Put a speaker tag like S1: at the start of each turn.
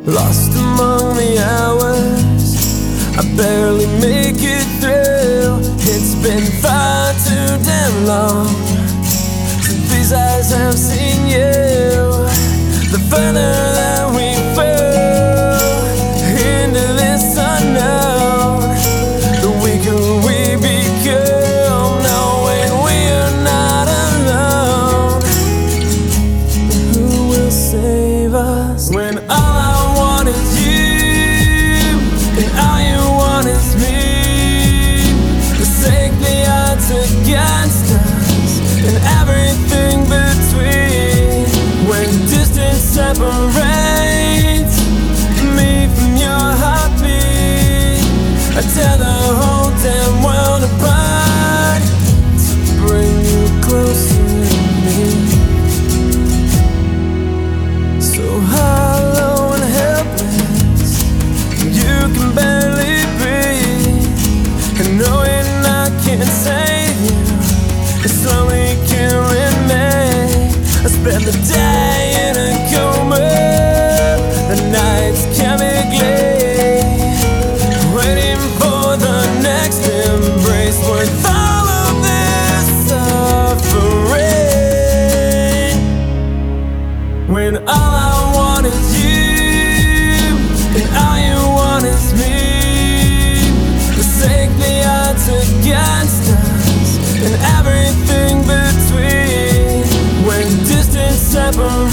S1: Lost among the hours, I barely make it through. It's been far too damn long since these eyes have seen you. The further that we fall into this unknown, the weaker we become, knowing we are not alone. Who will save us when all I want is you and all you want is me? Forsake the odds against us and everything between. When distance separates me from your heartbeat, I tear the whole damn world apart to bring you closer to me. So hollow and helpless, you can barely breathe, and knowing I can't save you, it's slowly killing me. I spend the day in a coma, the nights chemically waiting for the next embrace worth all of this suffering. When all I want is you and all you want is me. Forsake the odds against us and everything between. When distance separates